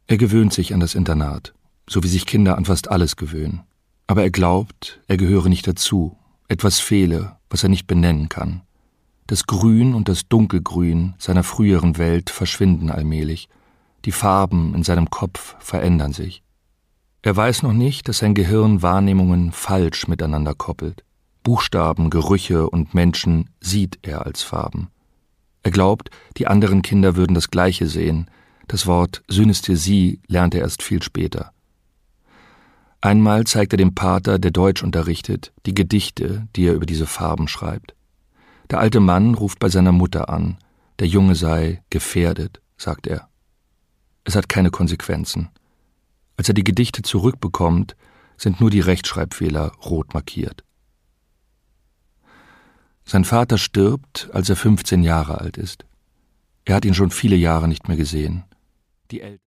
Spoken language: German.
Er gewöhnt sich an das Internat, so wie sich Kinder an fast alles gewöhnen. Aber er glaubt, er gehöre nicht dazu, etwas fehle, was er nicht benennen kann. Das Grün und das Dunkelgrün seiner früheren Welt verschwinden allmählich, die Farben in seinem Kopf verändern sich. Er weiß noch nicht, dass sein Gehirn Wahrnehmungen falsch miteinander koppelt. Buchstaben, Gerüche und Menschen sieht er als Farben. Er glaubt, die anderen Kinder würden das Gleiche sehen. Das Wort Synästhesie lernt er erst viel später. Einmal zeigt er dem Pater, der Deutsch unterrichtet, die Gedichte, die er über diese Farben schreibt. Der alte Mann ruft bei seiner Mutter an. Der Junge sei gefährdet, sagt er. Es hat keine Konsequenzen. Als er die Gedichte zurückbekommt, sind nur die Rechtschreibfehler rot markiert. Sein Vater stirbt, als er 15 Jahre alt ist. Er hat ihn schon viele Jahre nicht mehr gesehen. Die